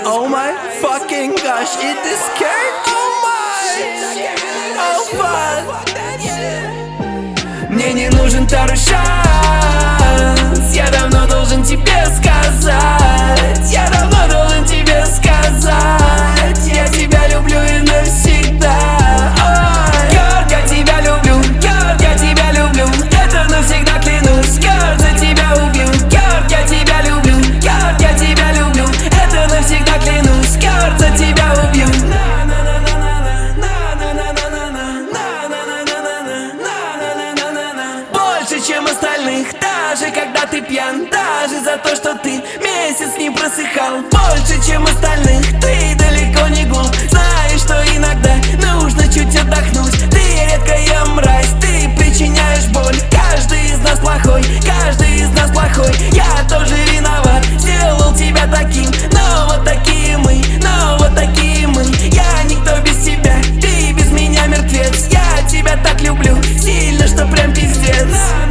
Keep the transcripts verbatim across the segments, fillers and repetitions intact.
Oh my fucking gosh, it is scared. Oh my, oh fuck. Мне не нужен второй шанс. Я давно должен тебе сказать. Я давно должен тебе сказать. Я тебя люблю и навсегда. Ой. Girl, я тебя люблю. Girl, я тебя люблю. Это навсегда клянусь. Girl, за тебя убью. Girl, я тебя люблю. Girl, я тебя люблю. Это навсегда клянусь. Girl, за тебя убью. Больше, чем остальных, даже когда ты пьян. Даже за то, что ты месяц не просыхал. Больше, чем остальных, ты далеко не глуп. Знаешь, что иногда нужно чуть отдохнуть. Ты редкая мразь, ты причиняешь боль. Каждый из нас плохой, каждый из нас плохой. Я тоже виноват, сделал тебя таким. Но вот такие мы, но вот такие мы. Я никто без тебя, ты без меня мертвец. Я тебя так люблю, сильно, что прям пиздец.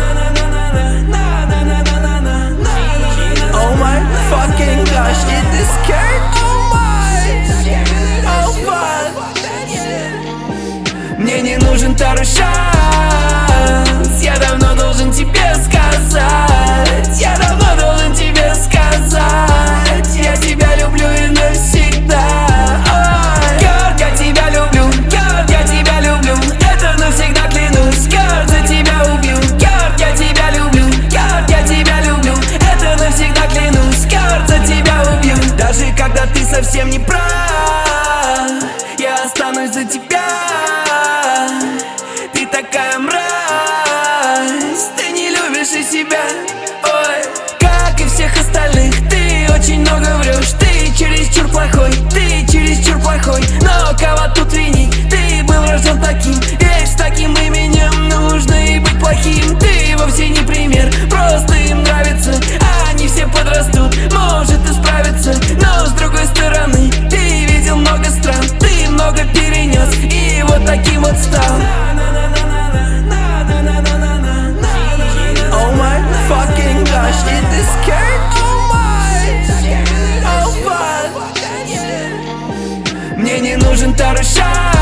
Oh my fucking gosh, it is scared. Oh my, oh fuck. Мне не нужен второй шанс. Я давно должен тебе сказать. Я давно должен тебе сказать. Я тебя люблю и навсегда. Ой. Girl, я тебя люблю. Girl, я тебя люблю. Это навсегда клянусь. Girl, за тебя убью. Girl, я тебя люблю. Girl, я тебя люблю. Это навсегда клянусь. Girl, за тебя убью. Даже когда ты совсем не прав, я останусь за тебя. Ты такая мразь, ты не любишь и себя. Ой, как и всех остальных, ты очень много врешь. Ты чересчур плохой, ты чересчур плохой. Но кого тут винить? Ты был рожден таким, ведь с таким именем нужно и быть плохим. Ты вовсе не пример, просто им нравится. Они все подрастут, может и справиться. Но с другой стороны, ты видел много стран, ты много перенес и вот таким вот стал. Oh my fucking gosh, it is scared. Oh my, oh fuck. Мне не нужен второй шанс.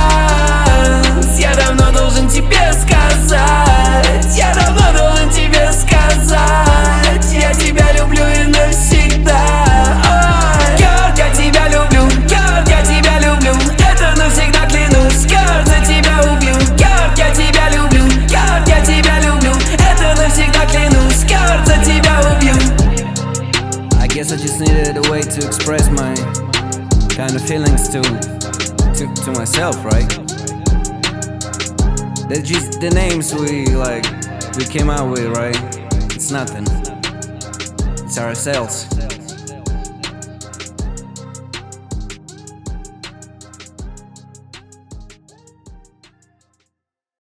Я давно должен тебе сказать. Я давно должен тебе сказать. Я тебя люблю и навсегда. Ой. Girl, я тебя люблю. Girl, я тебя люблю. Это навсегда клянусь. Girl, за тебя убью. Girl, я тебя люблю. Girl, я тебя люблю. Это навсегда клянусь. Girl, за тебя убью. I guess I just needed a way to express my kind of feelings to to, to myself, right? That's just the names we like we came out with, right? It's nothing. It's ourselves.